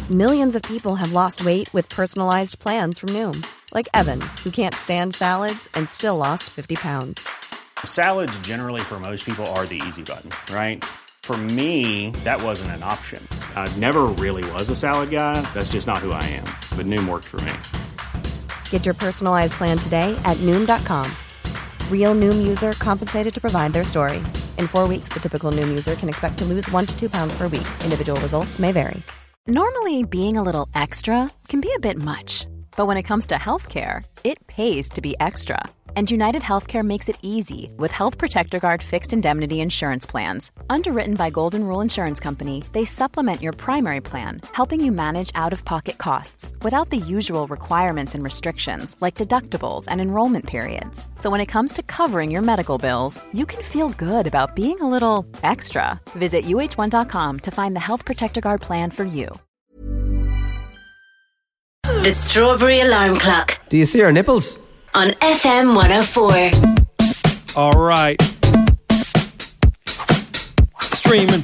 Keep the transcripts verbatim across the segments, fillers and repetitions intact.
Millions of people have lost weight with personalized plans from Noom. Like Evan, who can't stand salads and still lost fifty pounds. Salads generally for most people are the easy button, right? For me, that wasn't an option. I never really was a salad guy. That's just not who I am. But Noom worked for me. Get your personalized plan today at Noom dot com. Real Noom user compensated to provide their story. In four weeks, the typical Noom user can expect to lose one to two pounds per week. Individual results may vary. Normally, being a little extra can be a bit much. But when it comes to healthcare, it pays to be extra. And United Healthcare makes it easy with Health Protector Guard fixed indemnity insurance plans. Underwritten by Golden Rule Insurance Company, they supplement your primary plan, helping you manage out-of-pocket costs without the usual requirements and restrictions like deductibles and enrollment periods. So when it comes to covering your medical bills, you can feel good about being a little extra. Visit U H one dot com to find the Health Protector Guard plan for you. The Strawberry Alarm Clock. Do you see her nipples? On F M one oh four. All right. Streaming.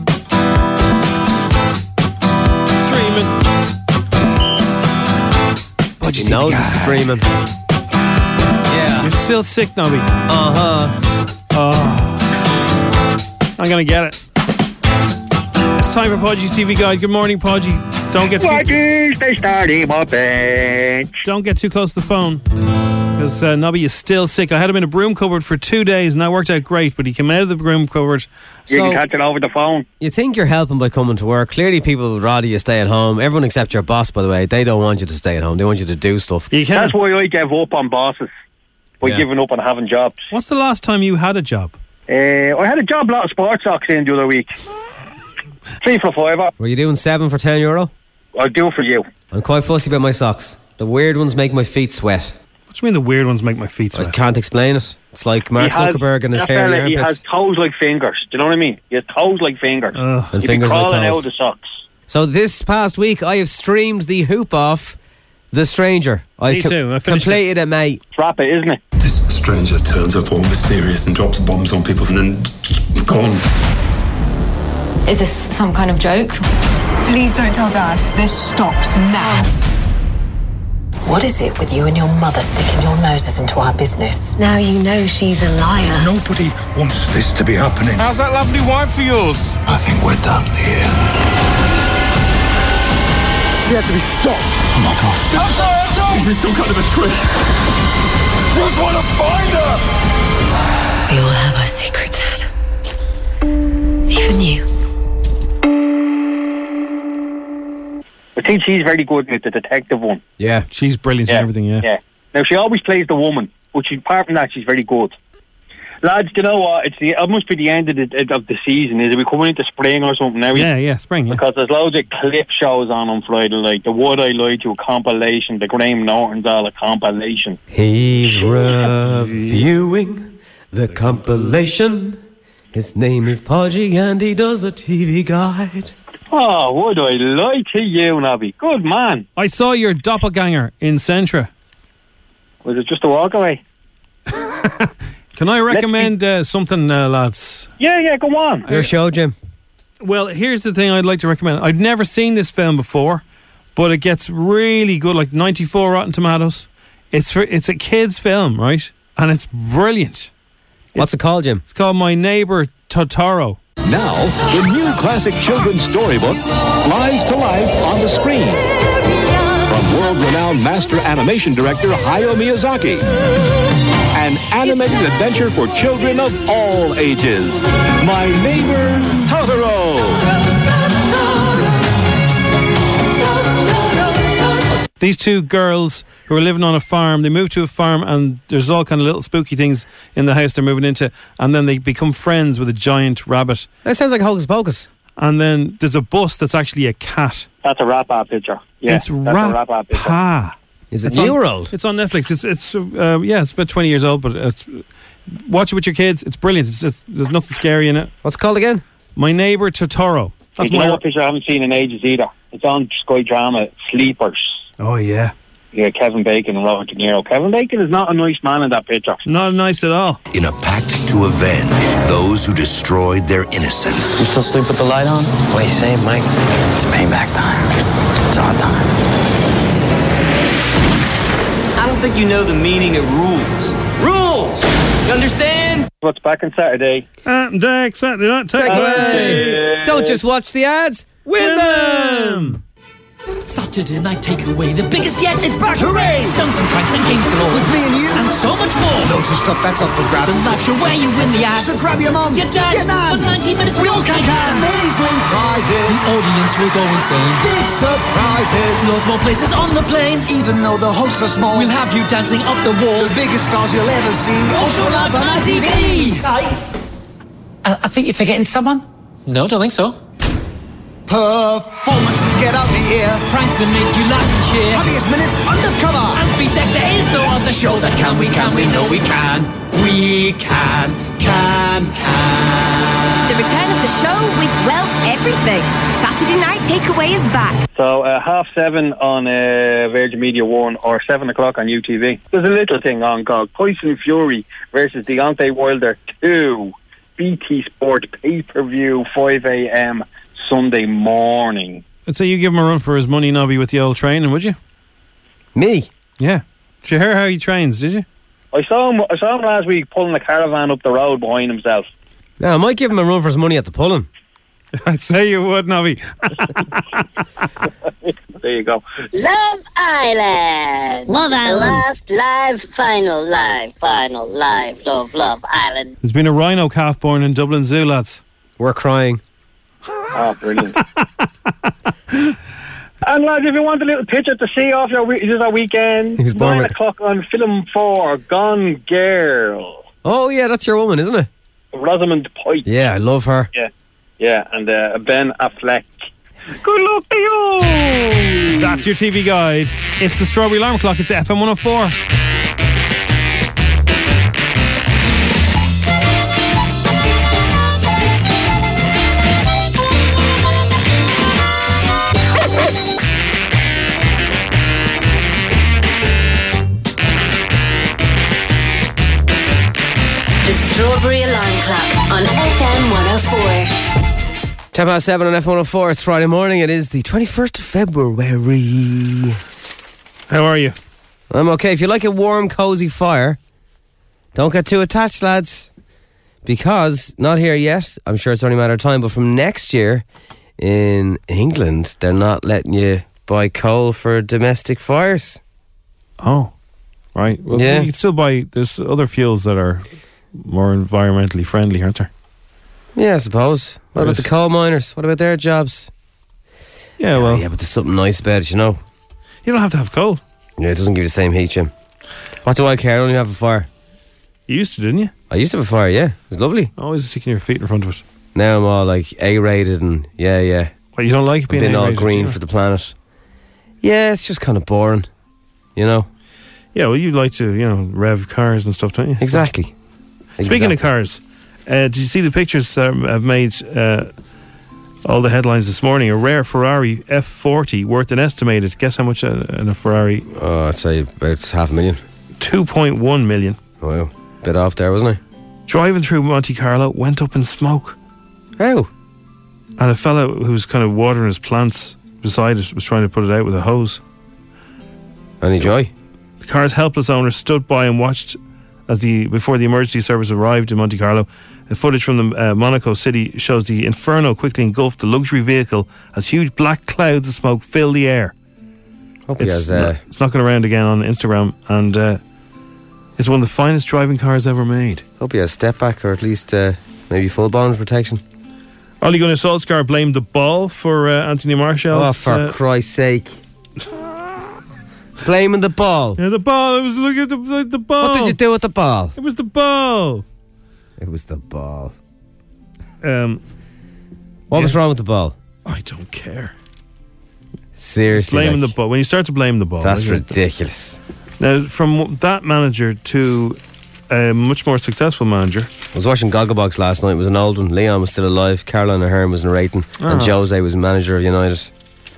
Streaming. What you know the streaming. Yeah. You're still sick, Nobby. Uh-huh. Oh. I'm going to get it. It's time for Podgy's T V Guide. Good morning, Podgy. Don't get too... Podgy's, they started my bench. Don't get too close to the phone. Because uh, Nobby is still sick. I had him in a broom cupboard for two days and that worked out great, but he came out of the broom cupboard. You So- can catch it over the phone. You think you're helping by coming to work. Clearly people would rather you stay at home. Everyone except your boss, by the way. They don't want you to stay at home. They want you to do stuff. You can. That's why I gave up on bosses. By Yeah. giving up on having jobs. What's the last time you had a job? Uh, I had a job lot of sports socks in the other week. Three for fiver. Were you doing seven for ten euro? I'll do it for you. I'm quite fussy about my socks. The weird ones make my feet sweat. What do you mean the weird ones make my feet I sweat? can't explain it. It's like Mark He has- Zuckerberg and his that hairy fella, he armpits. has toes like fingers. Do you know what I mean? He has toes like fingers. Ugh. And You'd fingers be like crawling toes. out of the socks. So this past week, I have streamed the hoop off The Stranger. I Me too. I finished completed it, mate. Trap it, isn't it? This stranger turns up all mysterious and drops bombs on people and then just gone. Is this some kind of joke? Please don't tell Dad. This stops now. What is it with you and your mother sticking your noses into our business? Now you know she's a liar. Nobody wants this to be happening. How's that lovely wife for yours? I think we're done here. She has to be stopped. Oh my god. I'm sorry, I'm sorry. Is this some kind of a trick? Just want to find her. We all have our secrets, Adam. Even you. I think she's very good with the detective one. Yeah, she's brilliant and everything, yeah. Yeah. Now, she always plays the woman, but she, apart from that, she's very good. Lads, do you know what? It's the, it must be the end of the, of the season. Is it? We coming into spring or something now? Yeah, yeah, spring, yeah. Because there's loads of clip shows on on Friday, like the Would I Lie To compilation, the Graham Norton's all a compilation. He's reviewing the compilation. His name is Podgy and he does the T V guide. Oh, would I lie to you, Nobby? Good man. I saw your doppelganger in Centra. Was it just a walk away? Can I recommend uh, something, uh, lads? Yeah, yeah, go on. Your show, Jim. Well, here's the thing I'd like to recommend. I'd never seen this film before, but it gets really good, like ninety-four Rotten Tomatoes. It's for, it's a kid's film, right? And it's brilliant. What's it called, Jim? It's called My Neighbor Totoro. Now, the new classic children's storybook flies to life on the screen. From world-renowned master animation director Hayao Miyazaki. An animated adventure for children of all ages. My Neighbor Totoro. These two girls who are living on a farm, they move to a farm and there's all kind of little spooky things in the house they're moving into, and then they become friends with a giant rabbit. That sounds like Hocus Pocus. And then there's a bus that's actually a cat. That's a rap-art picture. Yeah, it's that's a rap-art picture. Pa. Is it It's new on- or old? It's on Netflix. It's it's uh, yeah, it's about twenty years old, but it's, watch it with your kids. It's brilliant. It's just, there's nothing scary in it. What's it called again? My Neighbor Totoro. That's you my know what picture I haven't seen in ages either? It's on Sky Drama, Sleepers. Oh yeah. Yeah, Kevin Bacon and Robert De Niro. Kevin Bacon is not a nice man in that picture. Not nice at all. In a pact to avenge those who destroyed their innocence. You still sleep with the light on? What are you saying, Mike? It's payback time. you know the meaning of rules. Rules! You understand? What's back on Saturday? Ant Deck, Saturday night Take away. away. Don't just watch the ads, win them! Saturday night takeaway, the biggest yet. It's back, hooray! Stunts and pranks and games galore. With me and you. And so much more. Loads of stuff that's up for grabs. The live show where you win the ads. So grab your mum, your dad, your nan. for ninety minutes we all can can. Amazing prizes. The audience will go insane. Big surprises. Loads more places on the plane. Even though the hosts are small, we'll have you dancing up the wall. The biggest stars you'll ever see. Also live on I T V. Nice. I, I think you're forgetting someone. No, don't think so. Performances get out the ear. Pranks to make you laugh and cheer. Happiest minutes undercover. And B-Tech, there is no other show that can, we can, we know we can. We can, can, can. The return of the show with, well, everything. Saturday Night Takeaway is back. So uh, half seven on uh, Virgin Media One or seven o'clock on U T V. There's a little thing on called Tyson Fury versus Deontay Wilder two. B T Sport pay-per-view, five a.m. Sunday morning. I'd say you give him a run for his money, Nobby, with the old training, would you? Me? Yeah. Did you hear how he trains, did you? I saw him I saw him last week pulling a caravan up the road behind himself. Now, I might give him a run for his money at the pulling. I'd say you would, Nobby. There you go. Love Island. Love Island. Last live, final live, final live, Love, Love Island. There's been a rhino calf born in Dublin Zoo, lads. We're crying. Oh, brilliant. And lads, if you want a little picture to see off your we- just a weekend, nine o'clock on Film four, Gone Girl. Oh yeah, that's your woman, isn't it? Rosamund Pike. Yeah, I love her. Yeah, yeah, and uh, Ben Affleck. Good luck to you. That's your T V guide. It's the Strawberry Alarm Clock. It's F M one oh four. Strawberry Alarm Clock on F M one oh four. ten past seven on F one oh four. It's Friday morning. It is the twenty-first of February. How are you? I'm okay. If you like a warm, cosy fire, don't get too attached, lads. Because, not here yet, I'm sure it's only a matter of time, but from next year in England, they're not letting you buy coal for domestic fires. Oh, right. Well, yeah. You can still buy, there's other fuels that are more environmentally friendly, aren't there? Yeah, I suppose. What There about is. the coal miners? What about their jobs? Yeah, well. Yeah, but there's something nice about it, you know. You don't have to have coal. Yeah, it doesn't give you the same heat, Jim. What do I care? I don't even have a fire. You used to, didn't you? I used to have a fire, yeah. It was lovely. Always sticking your feet in front of it. Now I'm all like A-rated and yeah, yeah. Well, you don't like I've being been all A-rated, green do you? for the planet. Yeah, it's just kind of boring, you know. Yeah, well, you like to, you know, rev cars and stuff, don't you? Exactly. Speaking Exactly. of cars, uh, did you see the pictures that have made uh, all the headlines this morning? A rare Ferrari F forty worth an estimated, guess how much a, a Ferrari? Oh, I'd say about half a million. two point one million. Wow. Bit off there, wasn't I? Driving through Monte Carlo, went up in smoke. How? And a fellow who was kind of watering his plants beside it was trying to put it out with a hose. Any joy? The car's helpless owner stood by and watched as the before the emergency service arrived in Monte Carlo. The footage from the uh, Monaco city shows the inferno quickly engulfed the luxury vehicle as huge black clouds of smoke fill the air. Hope he It's, has, uh, kno- it's knocking around again on Instagram, and uh, it's one of the finest driving cars ever made. Hope he has step back or at least uh, maybe full bonnet protection. Ole Gunnar Solskjaer blamed the ball for uh, Anthony Martial. Oh, for uh, Christ's sake. Blaming the ball. Yeah, the ball. It was looking at the, the, the ball. What did you do with the ball? It was the ball. It was the ball. Um, what yeah. was wrong with the ball? I don't care. Seriously. Blaming like, the ball. When you start to blame the ball. That's like, ridiculous. Now, from that manager to a much more successful manager. I was watching Gogglebox last night. It was an old one. Leon was still alive. Caroline Ahern was narrating. And Ah. Jose was manager of United.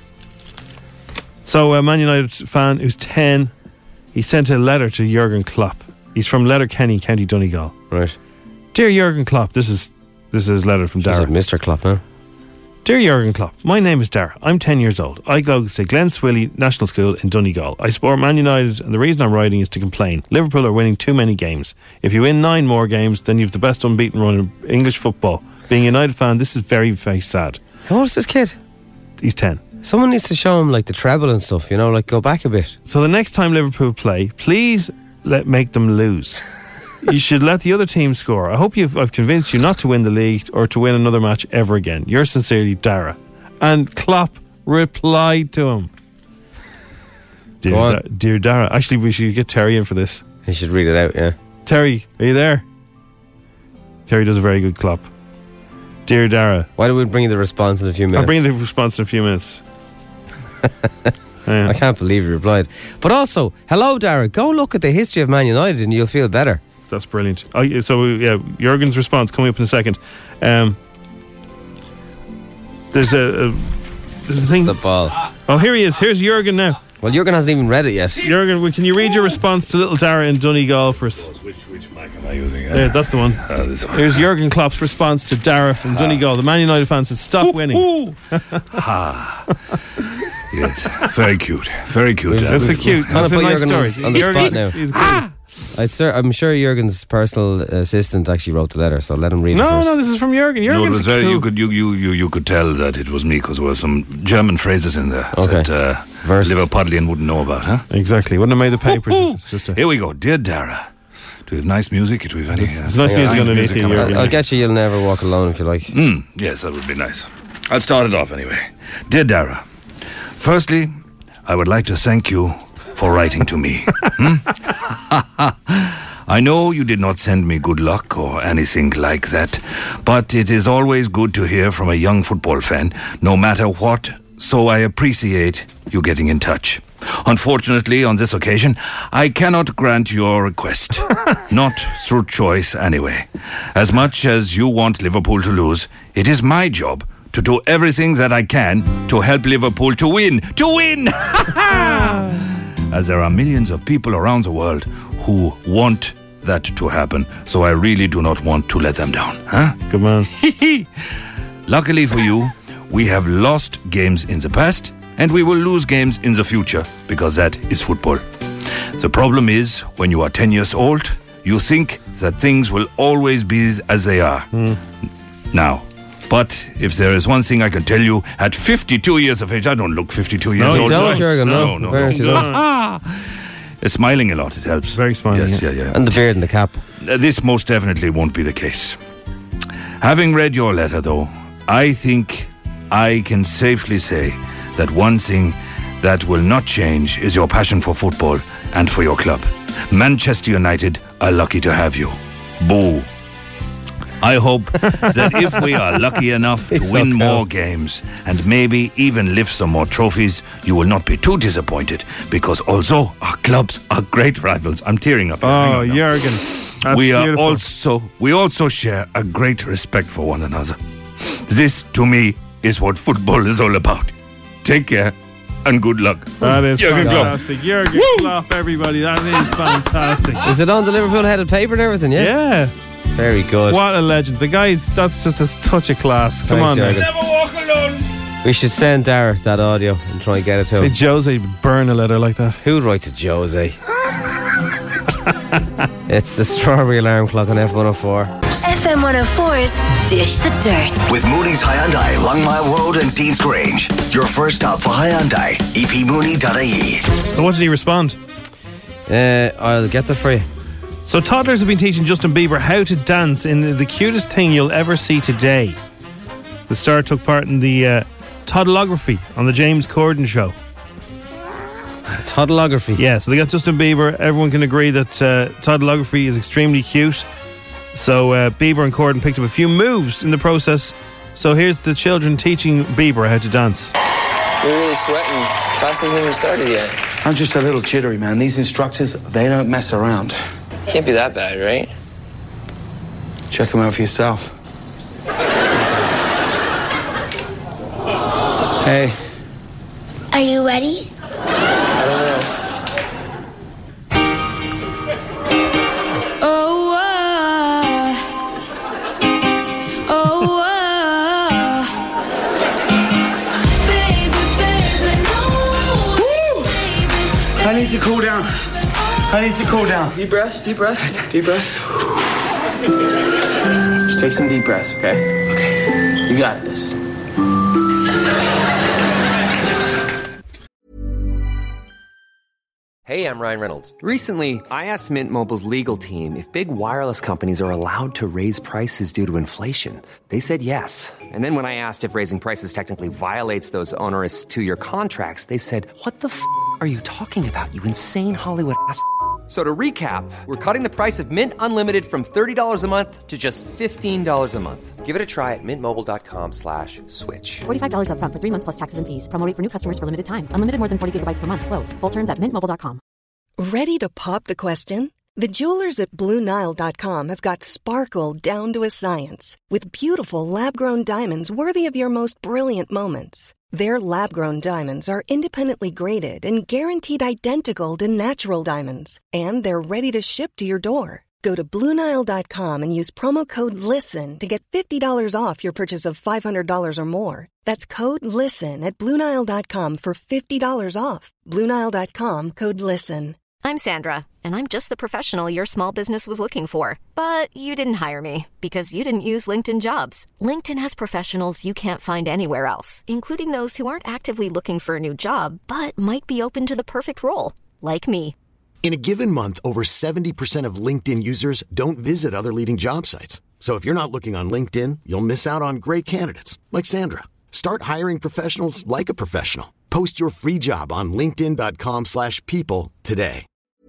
So a Man United fan who's ten, he sent a letter to Jurgen Klopp. He's from Letterkenny, County Donegal. Right. Dear Jurgen Klopp, this is this is his letter from Is it Darren. Mister Klopp now? Dear Jurgen Klopp, my name is Dara. I'm ten years old. I go to Glen Swilly National School in Donegal. I support Man United, and the reason I'm writing is to complain. Liverpool are winning too many games. If you win nine more games, then you've the best unbeaten run in English football. Being a United fan, this is very, very sad. How old is this kid? He's ten. Someone needs to show him like the treble and stuff, you know, like go back a bit. So the next time Liverpool play, please let make them lose. You should let the other team score. I hope you've, I've convinced you not to win the league or to win another match ever again. Yours sincerely, Dara. And Klopp replied to him. Dear, da- Dear Dara. Actually, we should get Terry in for this. He should read it out, yeah. Terry, are you there? Terry does a very good Klopp. Dear Dara. Why don't we bring you the response in a few minutes? I'll bring you the response in a few minutes. Yeah. I can't believe he replied. But also, hello, Dara. Go look at the history of Man United and you'll feel better. That's brilliant. Oh, so, yeah, Jurgen's response coming up in a second. Um, there's a, a there's a thing. It's the ball. Oh, here he is. Here's Jurgen now. Well, Jurgen hasn't even read it yet. Jurgen, can you read your response to little Dara in Donegal for us? Which, which mic am I using? Uh, yeah, that's the one. Uh, this one. Here's Jurgen Klopp's response to Dara from uh, Donegal. The Man United fans said, stop ooh, winning. Ooh. Ha. Yes, very cute. Very cute. That's a cute. That's a nice story. On the spot now. He's ah! I'd sir, I'm sure Jurgen's personal assistant actually wrote the letter, so let him read no, it first. No, no, this is from Jurgen. Jurgen's no, it was very, cool. you could you, you you you could tell that it was me because there were some German phrases in there okay. that uh, Liverpudlian wouldn't know about, huh? Exactly. Wouldn't have made the papers. Ooh, ooh. It's just a Here we go. Dear Dara, do we have nice music? Do we have any? Uh, There's nice music underneath you, Jurgen. I'll, I'll get you. You'll never walk alone if you like. Mm, yes, that would be nice. I'll start it off anyway. Dear Dara, firstly, I would like to thank you for writing to me. hmm? I know you did not send me good luck or anything like that, but it is always good to hear from a young football fan, no matter what, so I appreciate you getting in touch. Unfortunately, on this occasion, I cannot grant your request. Not through choice, anyway. As much as you want Liverpool to lose, it is my job to do everything that I can to help Liverpool to win. To win! As there are millions of people around the world who want that to happen, so I really do not want to let them down. Huh? Come on. Luckily for you, we have lost games in the past, and we will lose games in the future, because that is football. The problem is, when you are ten years old, you think that things will always be as they are. Mm. Now, but if there is one thing I can tell you, at fifty-two years of age, I don't look fifty-two years no, old. Don't, Jurgen, no, no, no, no, no. no. Smiling a lot, it helps. Very smiling. Yes, yeah, yeah. And the beard and the cap. Uh, this most definitely won't be the case. Having read your letter, though, I think I can safely say that one thing that will not change is your passion for football and for your club. Manchester United are lucky to have you. Boo. I hope that if we are lucky enough to He's win so more cool. games and maybe even lift some more trophies, you will not be too disappointed, because although our clubs are great rivals, I'm tearing up. Oh, Jurgen, that's we are beautiful. also we also share a great respect for one another. This, to me, is what football is all about. Take care and good luck. That is Jurgen fantastic. Jurgen Klopp, everybody. That is fantastic. Is it on the Liverpool headed paper and everything? Yeah. Yeah. Very good. What a legend. The guy's, that's just a touch of class. Come Thanks, on, Jurgen. man. Never walk alone. We should send Dara that audio and try and get it to Say him. Jose would burn a letter like that. Who writes a Jose? It's the Strawberry Alarm Clock on F one oh four. F M one oh four's Dish the Dirt. With Mooney's Hyundai, Longmire Road and Dean's Grange. Your first stop for Hyundai. e p mooney dot i e. So what did he respond? Uh, I'll get that for you. So toddlers have been teaching Justin Bieber how to dance in the cutest thing you'll ever see today. The star took part in the uh, toddlography on the James Corden show. Toddlography? Yeah, so they got Justin Bieber. Everyone can agree that uh, toddlography is extremely cute. So uh, Bieber and Corden picked up a few moves in the process. So here's the children teaching Bieber how to dance. You're really sweating. Class hasn't even started yet. I'm just a little jittery, man. These instructors, they don't mess around. Can't be that bad, right? Check them out for yourself. Hey. Are you ready? I don't know. Oh, uh, oh, uh, I need to cool down. I need to cool down. Deep breaths, deep breaths, deep breaths. Just take some deep breaths, okay? Okay. You got this. Hey, I'm Ryan Reynolds. Recently, I asked Mint Mobile's legal team if big wireless companies are allowed to raise prices due to inflation. They said yes. And then when I asked if raising prices technically violates those onerous two-year contracts, they said, what the f*** are you talking about, you insane Hollywood ass f- So to recap, we're cutting the price of Mint Unlimited from thirty dollars a month to just fifteen dollars a month. Give it a try at mintmobile.com slash switch. forty-five dollars up front for three months plus taxes and fees. Promo rate for new customers for limited time. Unlimited more than forty gigabytes per month. Slows full terms at mint mobile dot com. Ready to pop the question? The jewelers at Blue Nile dot com have got sparkle down to a science with beautiful lab-grown diamonds worthy of your most brilliant moments. Their lab-grown diamonds are independently graded and guaranteed identical to natural diamonds. And they're ready to ship to your door. Go to Blue Nile dot com and use promo code LISTEN to get fifty dollars off your purchase of five hundred dollars or more. That's code LISTEN at Blue Nile dot com for fifty dollars off. Blue Nile dot com, code LISTEN. I'm Sandra, and I'm just the professional your small business was looking for. But you didn't hire me because you didn't use LinkedIn Jobs. LinkedIn has professionals you can't find anywhere else, including those who aren't actively looking for a new job, but might be open to the perfect role, like me. In a given month, over seventy percent of LinkedIn users don't visit other leading job sites. So if you're not looking on LinkedIn, you'll miss out on great candidates, like Sandra. Start hiring professionals like a professional. Post your free job on linkedin.com slash people today.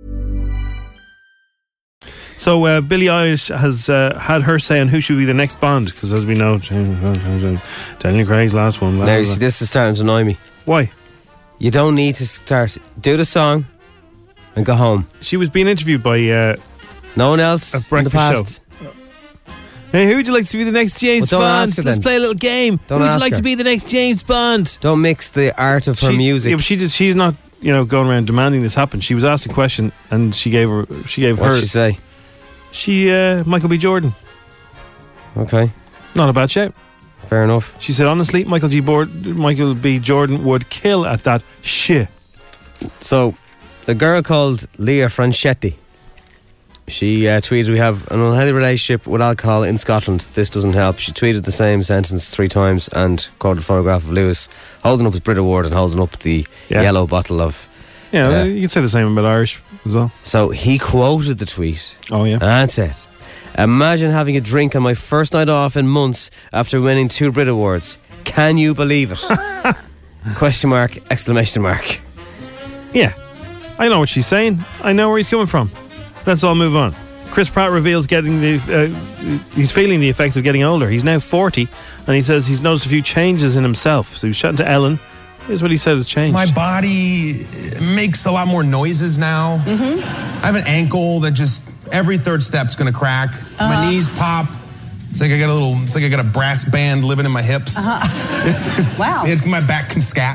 So uh, Billie Eilish has uh, had her say on who should be the next Bond, because as we know, Daniel Craig's last one. Blah, Now, blah, you blah. see, this is starting to annoy me. Why? You don't need to start. Do the song and go home. She was being interviewed by uh, no one else a in the breakfast past. show. Hey, who would you like to be the next James Well, don't Bond? ask her Let's then. play a little game. Don't who would you ask like her. to be the next James Bond? Don't mix the art of her She- music. Yeah, but she did, she's not, you know, going around demanding this happen. She was asked a question, and she gave her. She gave What'd her. she say? She uh, Michael B. Jordan. Okay, Not a bad shout. fair enough. She said, honestly, Michael G. Board, Michael B. Jordan would kill at that shit. So, a girl called Leah Franchetti, she uh, tweeted, we have an unhealthy relationship with alcohol in Scotland. This doesn't help. She tweeted the same sentence three times and quoted a photograph of Lewis holding up his Brit Award and holding up the Yeah. yellow bottle of... Yeah, uh, you could say the same about Irish as well. So he quoted the tweet. Oh, yeah. And said, imagine having a drink on my first night off in months after winning two Brit Awards. Can you believe it? Question mark, exclamation mark. Yeah, I know what she's saying. I know where he's coming from. Let's all move on. Chris Pratt reveals getting the uh, he's feeling the effects of getting older. He's now forty, and he says he's noticed a few changes in himself. So he was chatting to Ellen. Here's what he said has changed. My body makes a lot more noises now. Mm-hmm. I have an ankle that just every third step's gonna crack. Uh-huh. My knees pop. It's like I got a little. It's like I got a brass band living in my hips. Uh-huh. It's, Wow. It's my back can scat.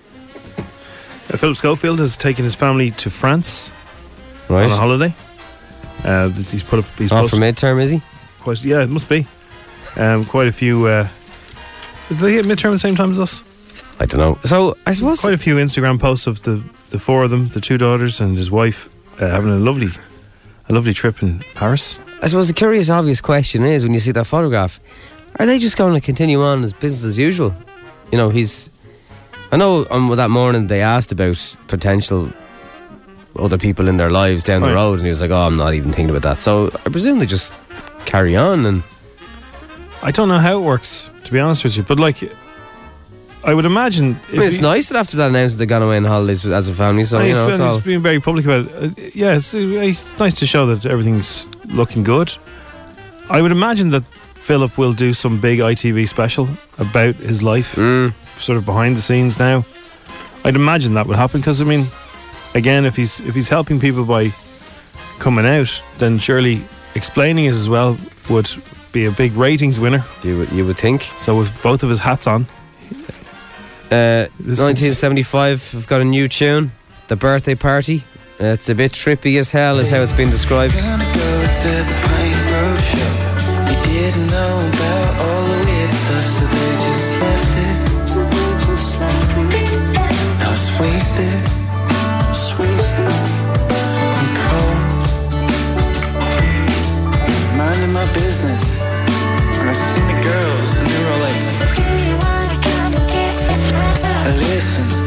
Uh, Philip Schofield has taken his family to France Right. on a holiday. Uh, this, he's put up. He's Off for posted midterm, is he? quite, yeah, it must be. Um, quite a few. Uh, did they get midterm at the same time as us? I don't know. So I suppose quite a few Instagram posts of the, the four of them, the two daughters and his wife, uh, having a lovely, a lovely trip in Paris. I suppose the curious, obvious question is, when you see that photograph, are they just going to continue on as business as usual? You know, he's... I know on that morning they asked about potential other people in their lives down Right. the road, and he was like, oh, I'm not even thinking about that. So I presume they just carry on. And I don't know how it works, to be honest with you, but like, I would imagine... I mean, it's nice that after that announcement they've gone away on holidays as a family, so, I mean, you know, he's it's been, all... he's been very public about it. Uh, yeah, it's, it's nice to show that everything's looking good. I would imagine that Philip will do some big I T V special about his life, mm. sort of behind the scenes now. I'd imagine that would happen because, I mean, again, if he's if he's helping people by coming out, then surely explaining it as well would be a big ratings winner. You would, you would think. So with both of his hats on. Uh, This nineteen seventy-five, we've got a new tune, The Birthday Party. Uh, it's a bit trippy as hell is how it's been described. Gonna go to the Pine Grove show. You didn't know about all the weird stuff, so they just left it. So they just left it. Now it's wasted. It's wasted.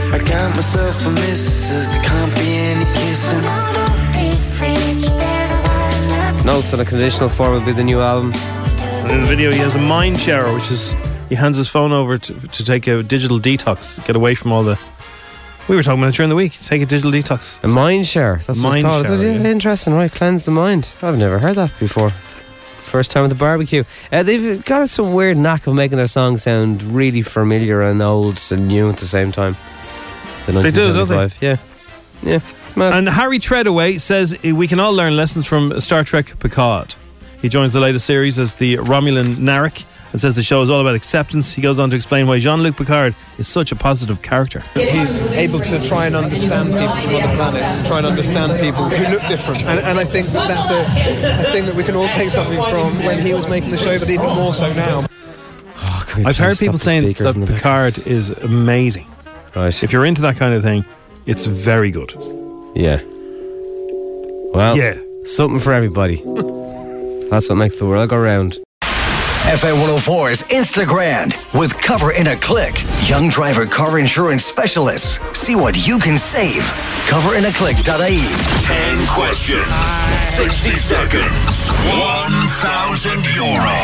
I got myself a missus, there can't be any kissing. Notes on a Conditional Form will be the new album. And in the video, he has a mind shower, which is he hands his phone over to, to take a digital detox, get away from all the. We were talking about it during the week. Take a digital detox. A mind share. That's what it's called. Shower, yeah. Interesting, right? Cleanse the mind. I've never heard that before. First time at the barbecue. Uh, they've got some weird knack of making their songs sound really familiar and old and new at the same time. The they do, don't they? Yeah. Yeah. It's mad. And Harry Treadaway says we can all learn lessons from Star Trek Picard. He joins the latest series as the Romulan Narek and says the show is all about acceptance. He goes on to explain why Jean-Luc Picard is such a positive character. He's able to try and understand people from other planets, to try and understand people who look different. And, and I think that that's a, a thing that we can all take something from when he was making the show, but even more so now. Oh, I've heard people saying that Picard is amazing. Right. If you're into that kind of thing, it's very good. Yeah. Well, yeah. Something for everybody. That's what makes the world go round. F M one oh four's Instagram with Cover in a Click. Young driver car insurance specialists. See what you can save. cover in a click dot I E. Ten questions. sixty seconds. one thousand euro.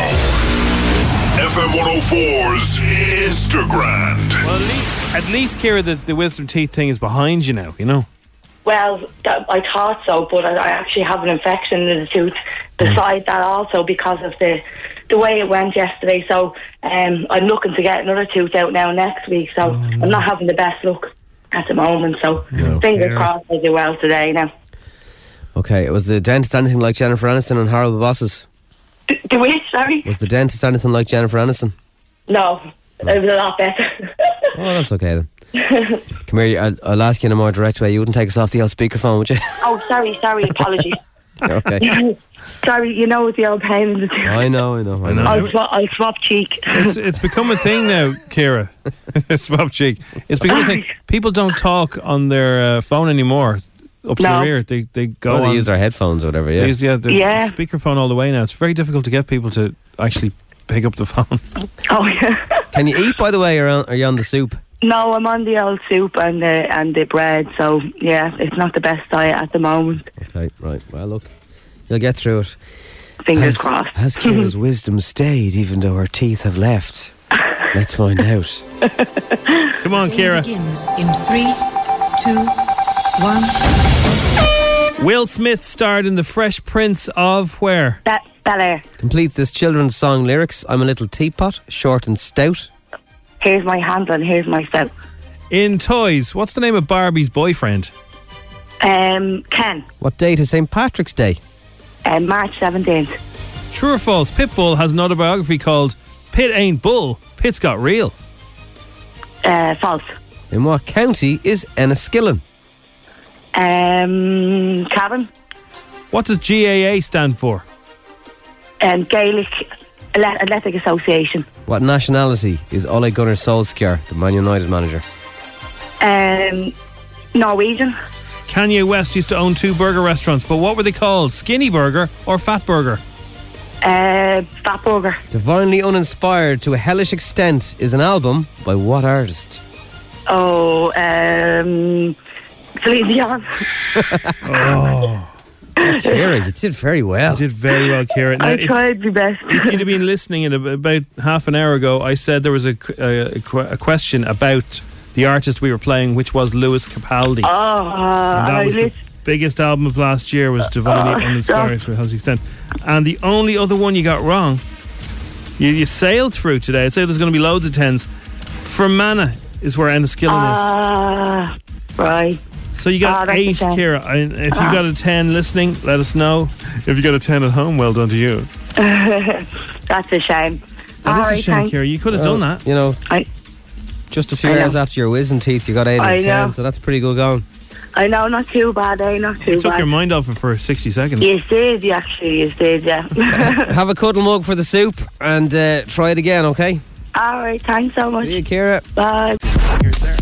F M one oh four's Instagram. Well, at least, at least Ciara, the, the wisdom teeth thing is behind you now, you know? Well, that, I thought so, but I, I actually have an infection in the tooth beside that also because of the the way it went yesterday. So um, I'm looking to get another tooth out now next week. So oh, no. I'm not having the best luck at the moment. So no, fingers yeah. crossed I do well today now. Okay, was the dentist anything like Jennifer Aniston and Horrible Bosses? The, the which, sorry? Was the dentist anything like Jennifer Aniston? No, no. It was a lot better. Oh, that's okay then. Come here, I'll, I'll ask you in a more direct way. You wouldn't take us off the old speakerphone, would you? Oh, sorry, sorry, apologies. Okay. Sorry, you know, with the old pain in the tooth. I know, I know, I know. I'll, sw- I'll swap cheek. It's, it's become a thing now, Ciara. Swap cheek. It's become a thing. People don't talk on their uh, phone anymore. Up to no. their ear. They, they go oh, they on. use their headphones or whatever, yeah. They use yeah, the yeah. speakerphone all the way now. It's very difficult to get people to actually pick up the phone. Oh, yeah. Can you eat, by the way, or are you on the soup? No, I'm on the old soup and the, and the bread, so yeah, it's not the best diet at the moment. Okay, right. Well, look, you'll get through it. Fingers has, crossed. Has Ciara's wisdom stayed even though her teeth have left? Let's find out. Come on, Ciara. Begins in three, two, one. Will Smith starred in The Fresh Prince of where? That Bel Air. Complete this children's song lyrics. I'm a little teapot, short and stout. Here's my handle and here's my spout. In toys, what's the name of Barbie's boyfriend? Um, Ken. What date is Saint Patrick's Day? Um, March seventeenth. True or false? Pitbull has an autobiography called Pit Ain't Bull, Pit's Got Real. Uh, false. In what county is Enniskillen? Um, Cavan. What does G A A stand for? Um, Gaelic Athletic Association. What nationality is Ole Gunnar Solskjaer, the Man United manager? Um, Norwegian. Kanye West used to own two burger restaurants, but what were they called? Skinny Burger or Fat Burger? Uh, Fat Burger. Divinely Uninspired to a Hellish Extent is an album by what artist? Oh, um, Celine Dion. Oh. Ciara, you did very well. You did very well, Ciara. Now, I if, tried my best. If you'd have been listening in about half an hour ago, I said there was a, a, a question about the artist we were playing, which was Lewis Capaldi. Oh, and that I was lit- the biggest album of last year was Divinely oh, Uninspired to a Hellish Extent. And the only other one you got wrong, you, you sailed through today. I'd say there's going to be loads of tens. Fermanagh is where Enniskillen is. Ah, uh, right. So you got oh, eight, Ciara. If you ah. got a ten listening, let us know. If you got a ten at home, well done to you. That's a shame. That All is right, a shame, Ciara. You could have well, done that. You know, I, just a few I hours know. after your wisdom teeth, you got eight I and know. ten, so that's pretty good going. I know, not too bad, eh? Not too You bad. took your mind off it for sixty seconds. You did, you actually, you did, yeah. Have a cuddle mug for the soup and uh, try it again, okay? All right, thanks so much. See you, Ciara. Bye. Here's there.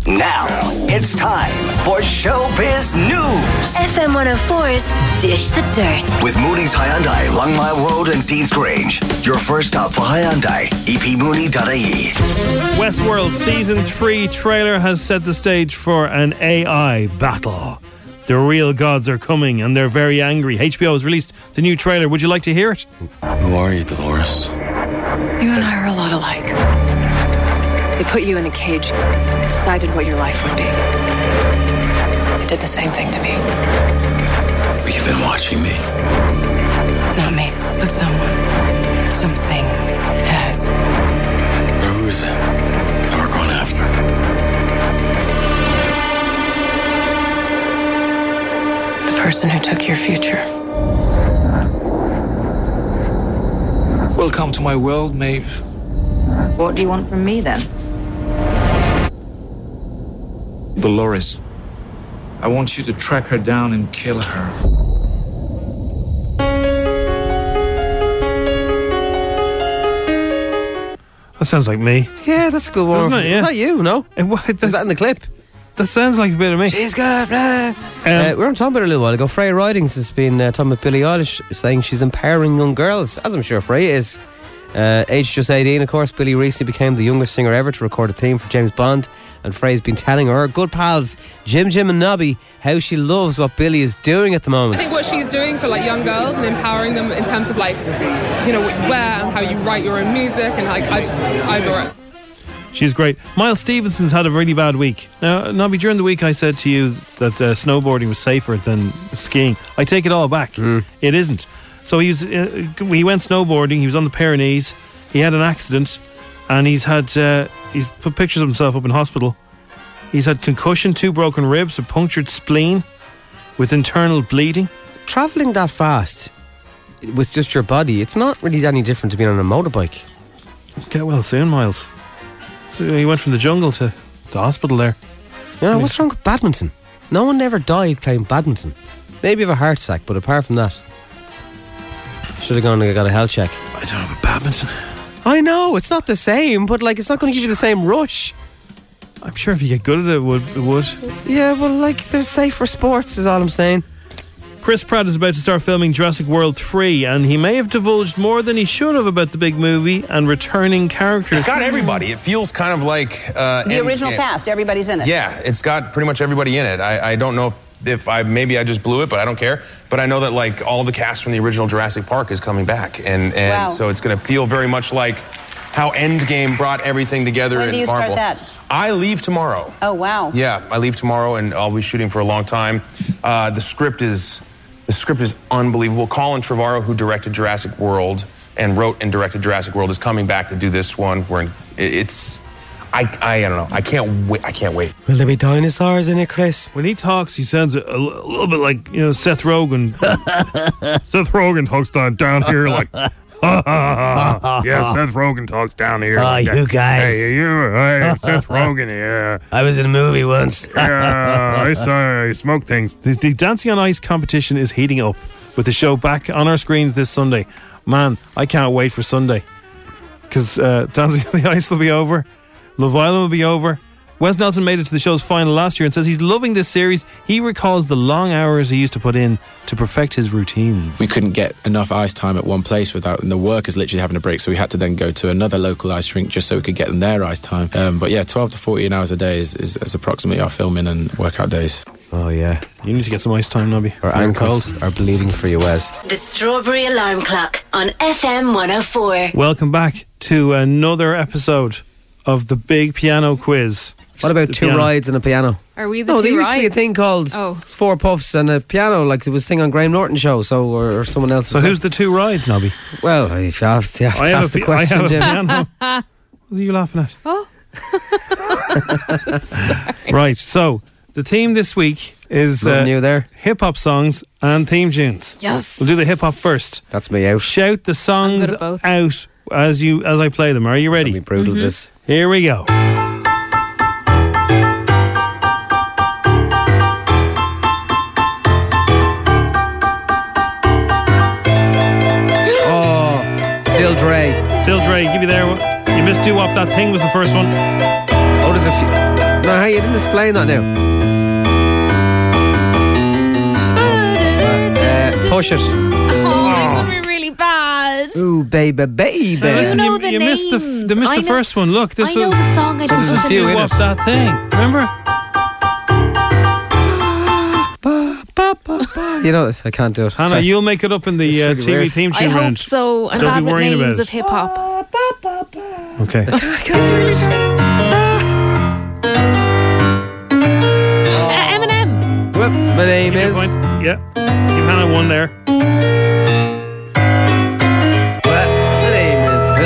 Now, it's time for Showbiz News. F M one oh four's Dish the Dirt. With Mooney's Hyundai, Long Mile Road and Dean's Grange. Your first stop for Hyundai, e p mooney dot i e. Westworld Season three trailer has set the stage for an A I battle. The real gods are coming and they're very angry. H B O has released the new trailer. Would you like to hear it? Who are you, Dolores? You and I are a lot alike. They put you in a cage, decided what your life would be. They did the same thing to me. But you've been watching me. Not me, but someone. Something has. But who is it that we're going after? The person who took your future. Welcome to my world, Maeve. What do you want from me, then? Dolores. I want you to track her down and kill her. That sounds like me. Yeah, that's a good one. Doesn't it? Yeah. Is that you, no? It, what, Is that in the clip? That sounds like a bit of me. She's got blah. Um, uh, we were on talking about it a little while ago. Freya Ridings has been uh, talking about Billie Eilish, saying she's empowering young girls, as I'm sure Freya is. Uh, aged just eighteen, of course, Billie recently became the youngest singer ever to record a theme for James Bond, and Freya's been telling her good pals Jim Jim and Nobby how she loves what Billie is doing at the moment. I think what she's doing for like young girls and empowering them in terms of like, you know, what you wear and how you write your own music, and like I just I adore it. She's great. Miles Stevenson's had a really bad week. Now, Nobby, during the week I said to you that uh, snowboarding was safer than skiing. I take it all back. Mm. It isn't. So he was, uh, he went snowboarding. He was on the Pyrenees. He had an accident, and he's had uh, he's put pictures of himself up in hospital. He's had concussion, two broken ribs, a punctured spleen, with internal bleeding. Travelling that fast with just your body, it's not really any different to being on a motorbike. Get well soon, Miles. So he went from the jungle to the hospital there. You know, what's wrong with badminton? No one ever died playing badminton. Maybe you have a heart attack, but apart from that, should have gone and got a health check. I don't know about badminton. I know, it's not the same, but like, it's not going to give you the same rush. I'm sure if you get good at it, it would. It would. Yeah, well, like, they're safe for sports, is all I'm saying. Chris Pratt is about to start filming Jurassic World three, and he may have divulged more than he should have about the big movie and returning characters. It's got everybody. It feels kind of like... Uh, the and, original and, cast, everybody's in it. Yeah, it's got pretty much everybody in it. I, I don't know if, if I... Maybe I just blew it, but I don't care. But I know that, like, all the cast from the original Jurassic Park is coming back. And, and Wow. so it's going to feel very much like how Endgame brought everything together When in do you start Marvel. that? I leave tomorrow. Oh, wow. Yeah, I leave tomorrow, and I'll be shooting for a long time. Uh, the script is the script is unbelievable. Colin Trevorrow, who directed Jurassic World and wrote and directed Jurassic World, is coming back to do this one. Where it's, I, I, I don't know. I can't wait. I can't wait. Will there be dinosaurs in it, Chris? When he talks, he sounds a, a little bit like, you know, Seth Rogen. Seth Rogen talks down, down here like. Yeah, Seth Rogen talks down here. Oh, like you that. guys. Hey, you, hey, Seth Rogen, yeah. I was in a movie once. Yeah, I saw I smoke things. The, the Dancing on Ice competition is heating up with the show back on our screens this Sunday. Man, I can't wait for Sunday. Because uh, Dancing on the Ice will be over. Love Island will be over. Wes Nelson made it to the show's final last year and says he's loving this series. He recalls the long hours he used to put in to perfect his routines. We couldn't get enough ice time at one place without, and the workers literally having a break, so we had to then go to another local ice rink just so we could get them their ice time. Um, but yeah, twelve to fourteen hours a day is, is, is approximately our filming and workout days. Oh yeah, you need to get some ice time, Nobby. Our ankles are bleeding for you, Wes. The Strawberry Alarm Clock on F M one oh four. Welcome back to another episode of the Big Piano Quiz. What about The two piano. rides and a piano? Are we the no, two there used rides? to be a thing called Oh. Four Puffs and a piano, like there was a thing on Graham Norton show, so or, or someone else. So who's the two rides, Nobby? Well, you have to, you have to I have ask a the pi- I question, have a Jim. piano. What are you laughing at? Oh. Right, so the theme this week is Nothing new there. hip hop songs and theme tunes. Yes. We'll do the hip hop first. That's me out. Shout the songs good at both. out as you as I play them. Are you ready? Be brutal, Mhm. this. Here we go. Oh, Still Dre. Still Dre, give you there. You missed Do Wop That Thing was the first one. Oh, there's a few. know how you didn't explain that now. Uh, push it. Oh, we're really bad. Ooh, baby, baby. Now, listen, know you, the you missed the f- names. they missed I the know- first one. Look, this I know was the song, I so just this is wasn't- due off that thing. Remember? You know this. I can't do it. Hannah, Sorry. you'll make it up in the It's uh, really T V weird. theme I tune hope round. so. I'm Don't bad be with worrying names about of it. hip hop. Okay. Uh, Eminem. Whoop, my name Give is. you a point. Yeah. Give Hannah one there. What? My name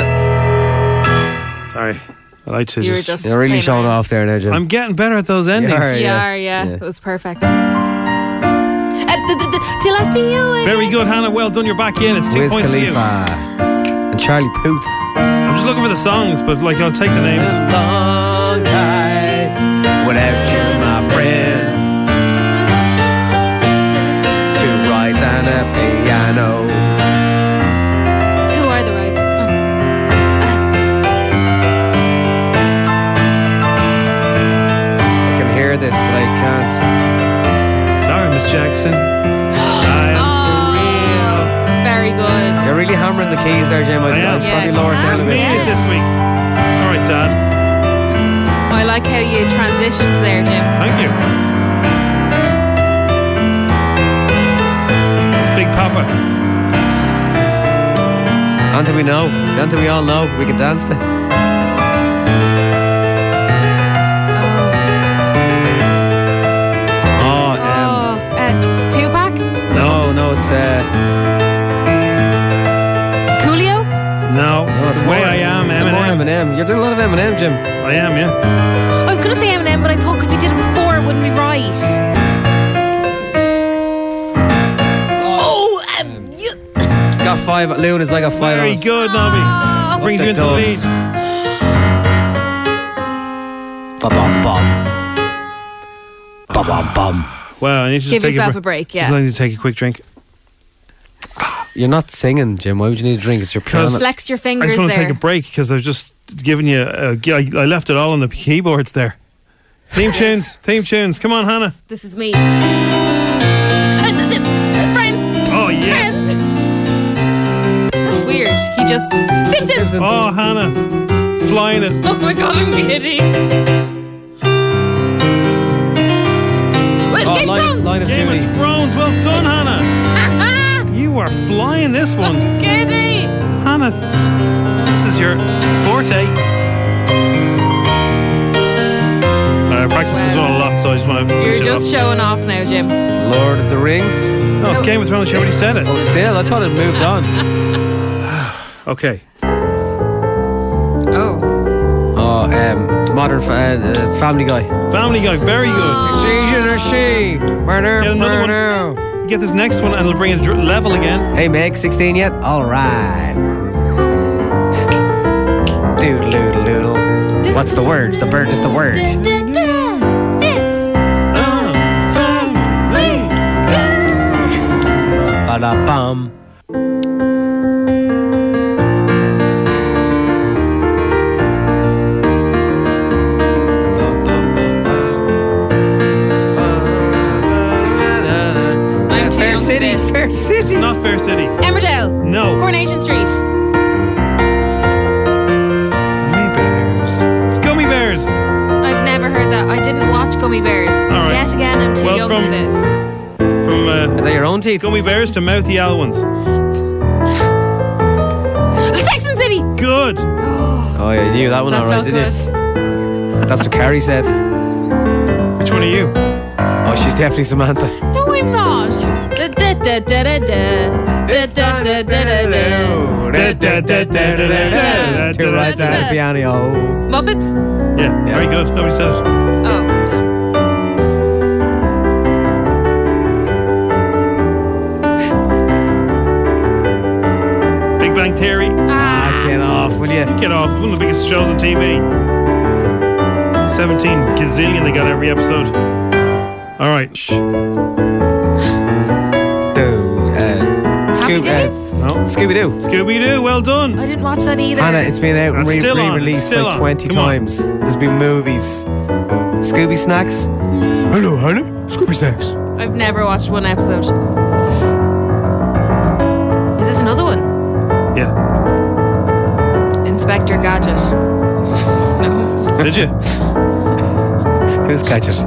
is. Sorry. I like to You were just. just You're really playing showing around. off there now, Jim. I'm getting better at those endings. You are, You yeah. are, yeah. Yeah. It was perfect. Uh, d- d- d- till I see you again. Very good, Hannah. Well done. You're back in. It's two Wiz points Khalifa to you. and Charlie Puth. I'm just looking for the songs, but like I'll take the names. Long night without you, my friend. Two rides and a piano. Who are the rides? I can hear this, but I can't. Sorry, Miss Jackson. I'm Oh, very good. You're really hammering the keys there, Jim. I'd, I am. I'd probably Yeah, lower it down a for bit. real. Yeah. Made it this week. All right, Dad. I like how you transitioned there, Jim. Thank you. It's Big Papa. Until we know, until we all know, we can dance to. Oh, um, Oh, uh, Tupac? no, no, it's uh, Coolio? No, it's no, it's the way more, I am, it's more Eminem. Eminem. You're doing a lot of Eminem, Jim. I am, yeah. I was going to say Eminem, but I thought because we did it before, it wouldn't be right. Oh, um, you. Got five. Luna's I got five. Very on it. good, Nobby. Brings you into the lead. Bum bum bum. Bum bum bum. Well, I need to just Give take yourself a, a break, Just yeah. need to take a quick drink. You're not singing, Jim. Why would you need a drink? It's your piano. Flex your I fingers just want to there. take a break because I've just given you. A, I, I left it all on the keyboards there. Theme tunes, theme tunes. Come on, Hannah. This is me. Uh, d- d- uh, Friends. Oh yes. Friends. That's weird. He just. Simpsons. Oh, Hannah, flying it. Oh my god, I'm giddy. Wait, Oh, Game of line, Thrones. line of Game Duty. of Thrones. Well done, Hannah. You are flying this one, Giddy. Hannah. This is your forte. I practice this one a lot, so I just want to. You're just showing off now, Jim. Lord of the Rings. No, it's Game of Thrones. She already said it. Oh, still, I thought it moved on. Okay. Oh. Oh, um, modern fa- uh, Family Guy. Family Guy. Very good. Season or she. Get another one. Get this next one, and it'll bring it dr- level again. Hey, Meg, sixteen yet? All right. Doodle doodle doodle. What's the word? The bird is the word. It's Ba da bum. I'm too Fair young for City, this. Fair City. It's not Fair City. Emmerdale. No. Coronation Street. Gummy Bears. It's Gummy Bears. I've never heard that. I didn't watch Gummy Bears. All right. Yet again, I'm too Well, young from- for this. From uh, Are they your own teeth? Gummy Bears to Mouthy Owl ones. Sex and City. Good. Oh, yeah, you knew that one That all right, felt didn't you? That's what Carrie said. Which one are you? Oh, she's definitely Samantha. No, I'm not. Da, da, da, da, da, da. Da, da, da, da, da, da. Two rides and a piano. Muppets? Yeah, very good. Nobody said it. Oh, Big Bang Theory. Ah, get off, will you? Get off. One of the biggest shows on T V. seventeen gazillion they got every episode. All right. Shh. Do, uh, Scoob, Days? uh, No. Scooby-Doo. Scooby-Doo. Well done. I didn't watch that either. Hannah, it's been out and That's re- still on, re-released still like on. twenty Come on. times. There's been movies. Scooby Snacks. Hello, Hannah. Scooby Snacks. I've never watched one episode. Is this another one? Yeah. Inspector Gadget. No. Did you? Who's Gadget?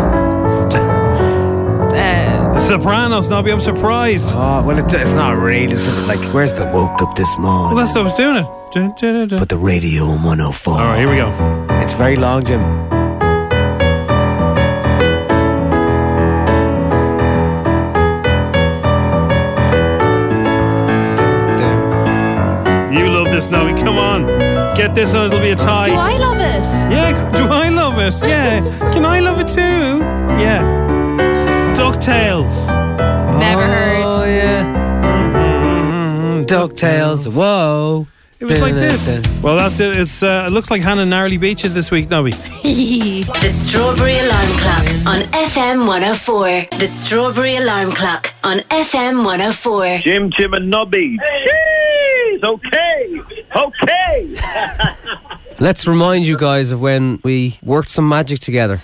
Uh, Sopranos, Nobby, I'm surprised. Oh, well, it, it's not really something like, where's the woke up this morning? Well, that's what I was doing it. Dun, dun, dun, dun. Put the radio on one oh four. All right, here we go. It's very long, Jim. You love this, Nobby. Come on. Get this and it'll be a tie. do I love it? Yeah, do I love it? Yeah. Can I love it too? Yeah. DuckTales. Never heard. Oh, yeah. Mm-hmm. DuckTales. Whoa. It was like this. Well, that's it. It's uh, it looks like Hannah narrowly beat you this week, Nobby. The Strawberry Alarm Clock on F M one oh four. The Strawberry Alarm Clock on F M one oh four. Jim, Jim and Nobby. Jeez, okay, okay. Let's remind you guys of when we worked some magic together.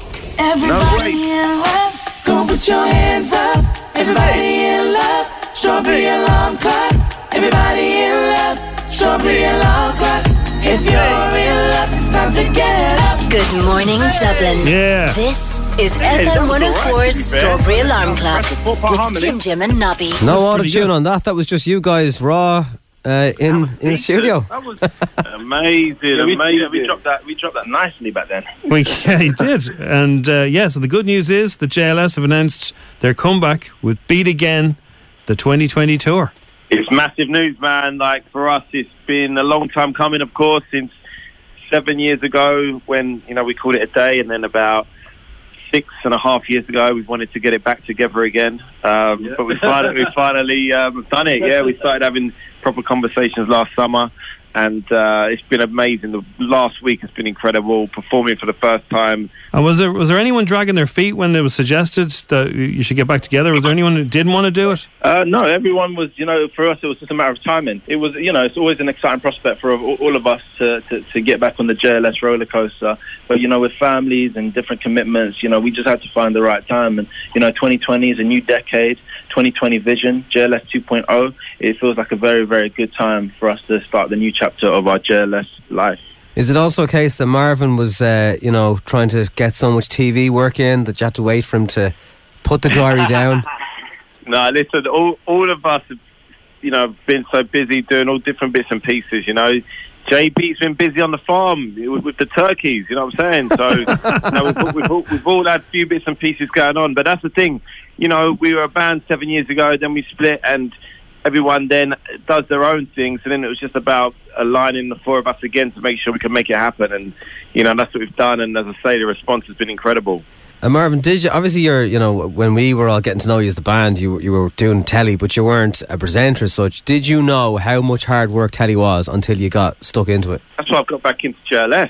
Everybody in love, go put your hands up. Everybody in love, Strawberry Alarm Clock. Everybody in love, Strawberry Alarm Clock. If you're in love, it's time to get up. Good morning, Dublin. Yeah. This is Hey, F M that was one oh all four's right, to be fair. Strawberry Alarm Clock Proper with harmony. Jim Jim and Nobby. No auto tune on that. That was just you guys raw uh, in in the studio. That was amazing, Yeah, we, amazing. yeah, we dropped that. We dropped that nicely back then. We, yeah, he did. And uh, yeah, so the good news is the J L S have announced their comeback with Beat Again, the twenty twenty tour. It's massive news, man. Like, for us, it's been a long time coming, of course, since seven years ago when, you know, we called it a day, and then about six and a half years ago, we wanted to get it back together again. Um, Yeah. But we finally, we finally um, done it, yeah. We started having proper conversations last summer, and uh, it's been amazing. The last week has been incredible, performing for the first time. And was there was there anyone dragging their feet when it was suggested that you should get back together? Was there anyone who didn't want to do it? Uh, no, everyone was, you know, for us it was just a matter of timing. It was, you know, it's always an exciting prospect for all all of us to, to, to get back on the J L S roller coaster. But, you know, with families and different commitments, you know, we just had to find the right time. And, you know, twenty twenty is a new decade, twenty twenty vision, J L S two point oh. It feels like a very, very good time for us to start the new chapter of our J L S life. Is it also a case that Marvin was, uh, you know, trying to get so much T V work in that you had to wait for him to put the diary down? No, listen, all all of us have, you know, been so busy doing all different bits and pieces, you know. J B's been busy on the farm with, with the turkeys, you know what I'm saying? So, you know, we've, we've, all, we've all had a few bits and pieces going on. But that's the thing, you know, we were a band seven years ago, then we split, and everyone then does their own things, and then it was just about aligning the four of us again to make sure we can make it happen. And, you know, that's what we've done. And as I say, the response has been incredible. And Marvin, did you, obviously you're, you know, when we were all getting to know you as the band, you you were doing telly, but you weren't a presenter as such. Did you know how much hard work telly was until you got stuck into it? That's why I've got back into J L S.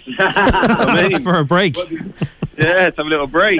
I mean, for a break. Yeah, to have a little break.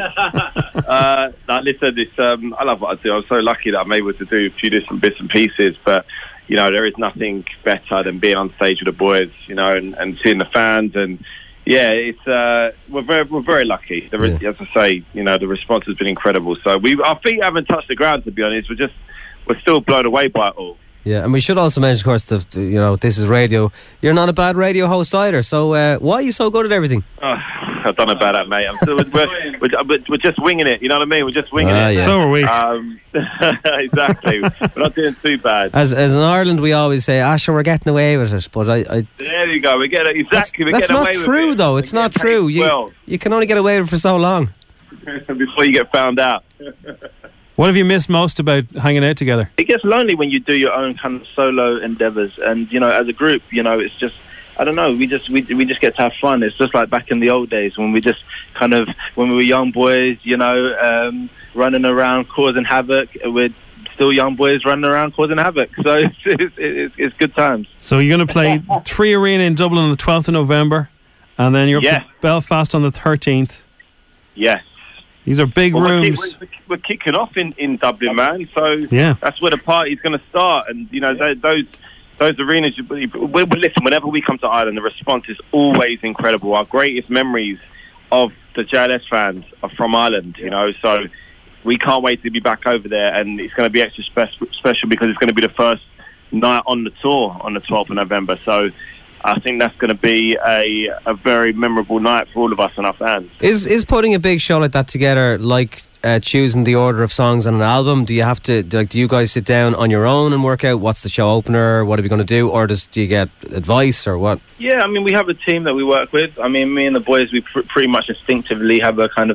uh, now, listen, it's, um, I love what I do. I'm so lucky that I'm able to do a few different bits and pieces, but, you know, there is nothing better than being on stage with the boys, you know, and, and seeing the fans. And, yeah, it's uh, we're very we're very lucky. The re- Yeah. As I say, you know, the response has been incredible. So we our feet haven't touched the ground, to be honest. We're just we're still blown away by it all. Yeah, and we should also mention, of course, that, you know, this is radio. You're not a bad radio host either, so uh, why are you so good at everything? Oh, I don't know about that, mate. I'm still, we're, we're, we're just winging it, you know what I mean? We're just winging Ah, it. yeah. So are we. Um, exactly. We're not doing too bad. As as in Ireland, we always say, ah, sure, we're getting away with it, but I... I There you go. We get it. Exactly. We're that's getting not away true, with it. though. It's We not get true. paid You, well you can only get away with it for so long. before you get found out. What have you missed most about hanging out together? It gets lonely when you do your own kind of solo endeavors, and, you know, as a group, you know, it's just, I don't know, we just we we just get to have fun. It's just like back in the old days when we just kind of, when we were young boys, you know, um, running around causing havoc. We're still young boys running around causing havoc. So it's it's, it's, it's good times. So you're going to play Three Arena in Dublin on the twelfth of November, and then you're up Yes. to Belfast on the thirteenth. Yes. These are big Well, we're, rooms. kick- we're, we're kicking off in, in Dublin, man. So Yeah. that's where the party's going to start. And, you know, those those, those arenas, we, we, listen, whenever we come to Ireland, the response is always incredible. Our greatest memories of the J L S fans are from Ireland, you know, so we can't wait to be back over there, and it's going to be extra spe- special because it's going to be the first night on the tour on the twelfth of November. So I think that's going to be a a very memorable night for all of us and our fans. Is is putting a big show like that together like uh, choosing the order of songs on an album? Do you have to like? Do you guys sit down on your own and work out what's the show opener? What are we going to do? Or does do you get advice or what? Yeah, I mean, we have a team that we work with. I mean, me and the boys, we pr- pretty much instinctively have a kind of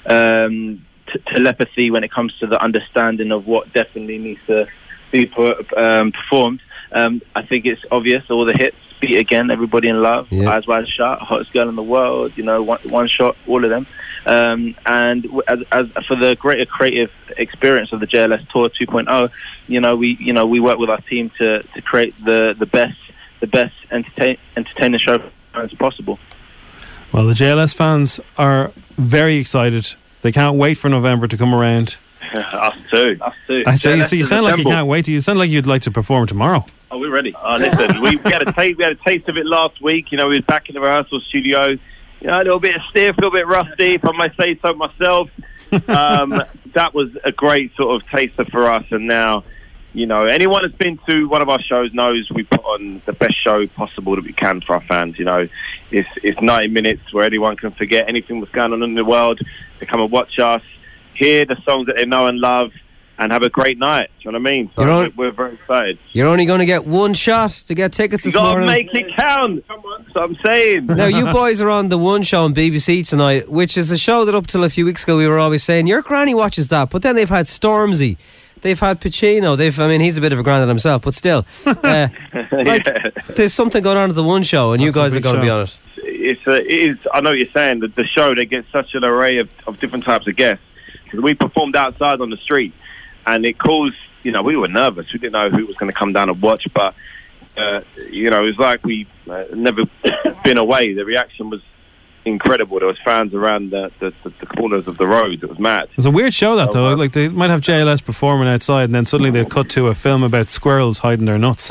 um, t- telepathy when it comes to the understanding of what definitely needs to be per- um, performed. Um, I think it's obvious, all the hits, Beat Again, Everybody in Love, yeah. Eyes Wide Shut, Hottest Girl in the World, you know, One, one Shot, all of them. Um, and as, as for the greater creative experience of the J L S Tour two point oh, you know, we you know we work with our team to, to create the, the best the best entertain, entertaining show as possible. Well, the J L S fans are very excited. They can't wait for November to come around. Us too. Us too. I say, you, see, you sound like you can't wait. You sound like you'd like to perform tomorrow. Oh, we're ready. Oh, listen, we, we had a taste. We had a taste of it last week. You know, we was back in the rehearsal studio. You know, a little bit stiff, a little bit rusty, if I may say so myself. Um, that was a great sort of taster for us. And now, you know, anyone that's been to one of our shows knows we put on the best show possible that we can for our fans. You know, it's it's ninety minutes where anyone can forget anything that's going on in the world. They come and watch us, hear the songs that they know and love, and have a great night. Do you know what I mean? So on, we're, we're very excited. You're only going to get one shot to get tickets this you gotta morning. Make it count. Come on. That's what I'm saying. Now, you boys are on the One Show on B B C tonight, which is a show that up till a few weeks ago we were always saying, your granny watches that, but then they've had Stormzy, they've had Pacino, they've, I mean, he's a bit of a granddad himself, but still. Uh, like, yeah. There's something going on at the One Show, and That's you guys are going show. to be on it. It's a, it is, I know what you're saying, that the show, they get such an array of, of different types of guests. We performed outside on the street, and it caused, you know, we were nervous. We didn't know who was going to come down and watch, but, uh, you know, it was like we uh, never been away. The reaction was incredible. There was fans around the, the, the, the corners of the road. It was mad. It's a weird show, that, So, though. uh, Like, they might have J L S performing outside, and then suddenly they cut to a film about squirrels hiding their nuts.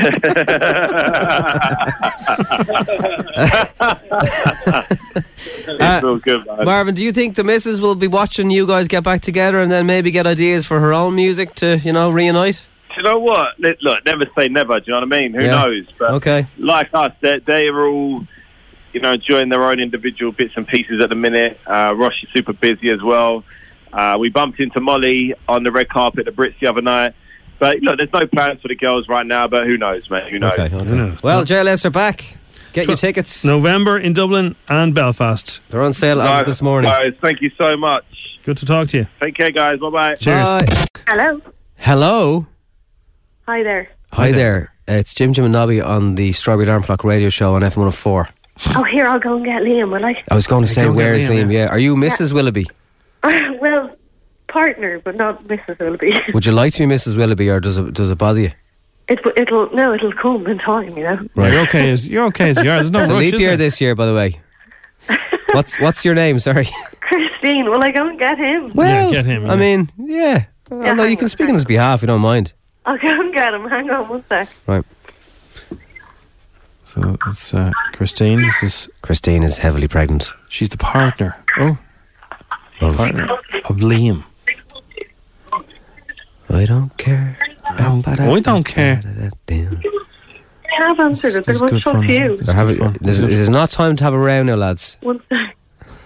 Uh, all good, man. Marvin, do you think the missus will be watching you guys get back together and then maybe get ideas for her own music to, you know, reunite? Do you know what? Let- Look, never say never. Do you know what I mean? Who Yeah. knows? But Okay. like us, they, they are all, you know, enjoying their own individual bits and pieces at the minute. Uh, Rosh is super busy as well. Uh, we bumped into Molly on the red carpet at the Brits the other night. But look, there's no plans for the girls right now. But who knows, mate? Who knows? Okay, okay. Well, J L S are back. Get your tickets. November in Dublin and Belfast. They're on sale as of this morning. Guys, thank you so much. Good to talk to you. Take care, guys. Bye-bye. Cheers. Hello. Hello. Hi there. Hi there. Uh, it's Jim Jim and Nobby on the Strawberry Alarm Clock radio show on F one oh four. Oh, here, I'll go and get Liam, will I? I was going to say, go get where's Liam, Liam? Yeah. Are you Missus Willoughby? well, partner, but not Missus Willoughby. Would you like to be Missus Willoughby, or does it does it bother you? It, it'll no, it'll come in time, you know. Right. You're okay as you're okay as you are. There's no It's a rush, leap is year there? this year, by the way. What's what's your name? Sorry. Christine, will I go and get him? Well, get him, I yeah. mean, yeah. Yeah, Although you hang can on, speak on hang his behalf, you don't mind. I'll go and get him. Hang on one sec. Right. So it's uh, Christine. This is Christine is heavily pregnant. She's the partner. Oh, Of- partner of Liam. I don't care. Oh, I don't care. I have answered it. They This is won't good talk fun. to you. This They're is having, good fun. this, this is not time to have a row now, lads. One sec.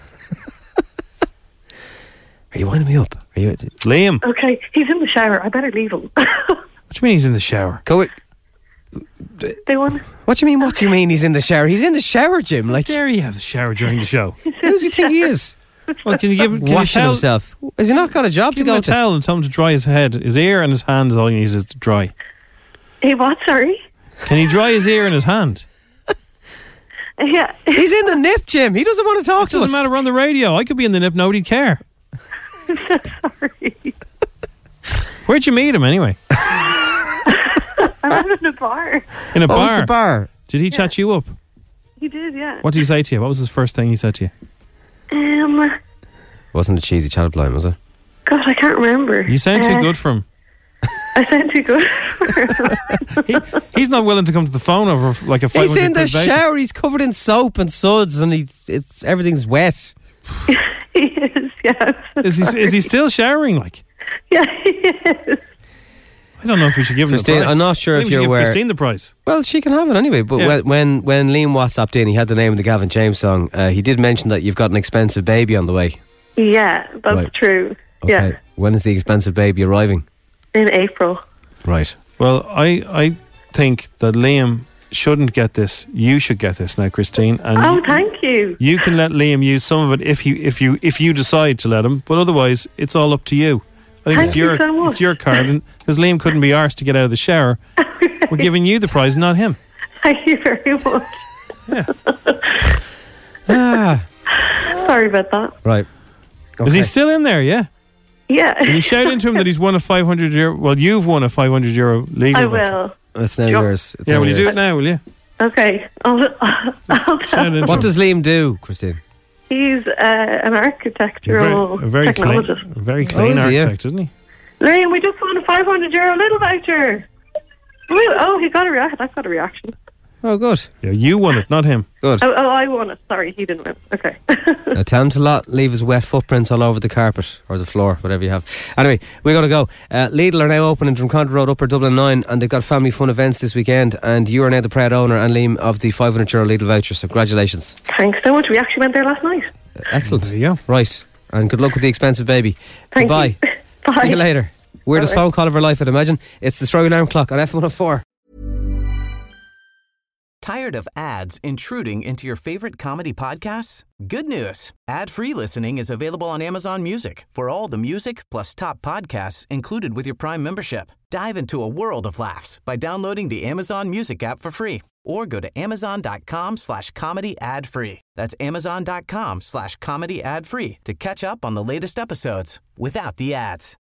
Are you winding me up? Are you? Liam. Okay, he's in the shower. I better leave him. What do you mean he's in the shower? Go. It, they want. what do you mean? What do you mean? He's in the shower? He's in the shower, Jim. Like, dare you have a shower during the show? who does he think he is? Well, can you give can you Washing tell, himself. Has he not got a job Give to him go a to? towel and tell him to dry his head. His ear and his hand is all he needs is to dry. Hey, what? Sorry. Can he dry his ear and his hand? Yeah. He's in the nip, Jim. He doesn't want to talk It to us. doesn't matter. We're on the radio. I could be in the nip. Nobody'd care. Sorry. Where'd you meet him anyway? I'm out in a bar. In a What was bar. the bar? Did he chat you up? He did, yeah. What did he say to you? What was his first thing he said to you? Um. Wasn't a cheesy chat blind, was it? God, I can't remember. You sound too Uh, good for him. I sound too good. he, he's not willing to come to the phone over like a five He's hundred in the quid voucher. shower. He's covered in soap and suds, and he's it's everything's wet. He is, yes. Is he is he still showering? Like, Yeah, he is. I don't know if we should give him Christine, the prize. I'm not sure I if think we should you're give aware. Christine the prize. Well, she can have it anyway. But Yeah. when, when when Liam WhatsApped in, he had the name of the Gavin James song. Uh, he did mention that you've got an expensive baby on the way. Yeah, that's Right. true. Okay. Yeah, When is the expensive baby arriving? in April. Right. Well, I I think that Liam shouldn't get this. You should get this now, Christine. And Oh, you, thank you. you can let Liam use some of it if you if you if you decide to let him. But otherwise, it's all up to you. I think Thank it's you your so much. it's your card, and because Liam couldn't be arsed to get out of the shower, we're giving you the prize, not him. Thank you very much. Ah. Sorry about that. Right. Is he Okay. still in there? Yeah. Yeah. Can you shout into him that he's won a five hundred euro? Well, you've won a five hundred euro legal I voucher. will. It's now Sure. yours. It's Yeah, now will you do yours. it now? Will you? Okay. I'll, I'll tell Shout into What him. does Liam do, Christine? He's uh, an A architectural very, a very clean, technologist. a very clean is he, yeah? architect, isn't he? Liam, we just won a five hundred euro little voucher. Woo- Oh, he got a reaction. I've got a reaction. Oh, good. Yeah, you won it, not him. Good. Oh, oh, I won it. Sorry, he didn't win. Okay. Uh, tell him to lot, leave his wet footprints all over the carpet or the floor, whatever you have. Anyway, we got to go. Uh, Lidl are now open in Drumcondra Road, Upper Dublin nine, and they've got family fun events this weekend. And you are now the proud owner and Liam of the five hundred euro Lidl voucher. So congratulations. Thanks so much. We actually went there last night. Uh, excellent. There you go. Right. And good luck with the expensive baby. Thank Goodbye. you. Bye. See you later. Weirdest Bye-bye. phone call of her life, I'd imagine. It's the Strawberry Alarm Clock on F one oh four. Tired of ads intruding into your favorite comedy podcasts? Good news. Ad-free listening is available on Amazon Music for all the music plus top podcasts included with your Prime membership. Dive into a world of laughs by downloading the Amazon Music app for free or go to amazon.com slash comedy ad free. That's amazon.com slash comedy ad free to catch up on the latest episodes without the ads.